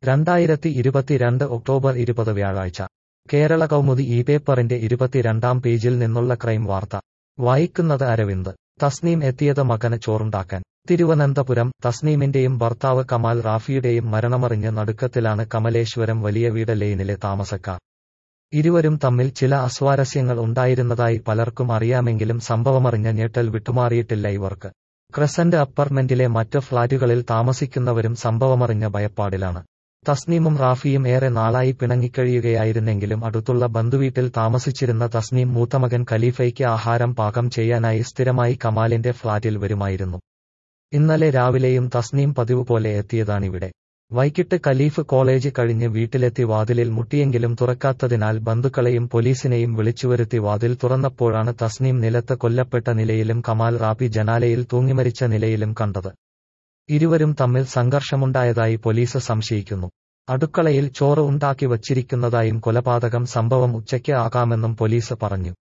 2022 October 20 വ്യാഴാഴ്ച കേരള കൗമുദി ഈ പേപ്പറിന്റെ 22-ാം പേജിൽ നിന്നുള്ള ക്രൈം വാർത്ത വായിക്കുന്നത് അരവിന്ദ്. തസ്നീം എത്തിയത് മകന് ചോറുണ്ടാക്കാൻ. തിരുവനന്തപുരം. തസ്നീമിന്റെയും ഭർത്താവ് കമാൽ റാഫിയുടെയും മരണമറിഞ്ഞ് നടുക്കത്തിലാണ് കമലേശ്വരം വലിയ വീട് ലെയ്നിലെ താമസക്കാർ. ഇരുവരും തമ്മിൽ ചില അസ്വാരസ്യങ്ങൾ ഉണ്ടായിരുന്നതായി പലർക്കും അറിയാമെങ്കിലും സംഭവമറിഞ്ഞ ഞെട്ടൽ വിട്ടുമാറിയിട്ടില്ല ഇവർക്ക്. ക്രസന്റ് അപ്പാർട്ട്മെന്റിലെ മറ്റ് ഫ്ളാറ്റുകളിൽ താമസിക്കുന്നവരും സംഭവമറിഞ്ഞ ഭയപ്പാടിലാണ്. തസ്നീമും റാഫിയും ഏറെ നാളായി പിണങ്ങിക്കഴിയുകയായിരുന്നെങ്കിലും അടുത്തുള്ള ബന്ധുവീട്ടിൽ താമസിച്ചിരുന്ന തസ്നീം മൂത്തമകൻ ഖലീഫയ്ക്ക് ആഹാരം പാകം ചെയ്യാനായി സ്ഥിരമായി കമാലിന്റെ ഫ്ളാറ്റിൽ വരുമായിരുന്നു. ഇന്നലെ രാവിലെയും തസ്നീം പതിവ് പോലെ എത്തിയതാണിവിടെ. വൈകിട്ട് ഖലീഫ് കോളേജ് കഴിഞ്ഞ് വീട്ടിലെത്തി വാതിലിൽ മുട്ടിയെങ്കിലും തുറക്കാത്തതിനാൽ ബന്ധുക്കളെയും പോലീസിനെയും വിളിച്ചുവരുത്തി വാതിൽ തുറന്നപ്പോഴാണ് തസ്നീം നിലത്ത് കൊല്ലപ്പെട്ട നിലയിലും കമാൽ റാഫി ജനാലയിൽ തൂങ്ങിമരിച്ച നിലയിലും കണ്ടത്. ഇരുവരും തമ്മിൽ സംഘർഷമുണ്ടായതായി പോലീസ് സംശയിക്കുന്നു. അടുക്കളയിൽ ചോറ് ഉണ്ടാക്കി വച്ചിരിക്കുന്നതായും കൊലപാതകം സംഭവം ഉച്ചയ്ക്ക് ആകാമെന്നും പോലീസ് പറഞ്ഞു.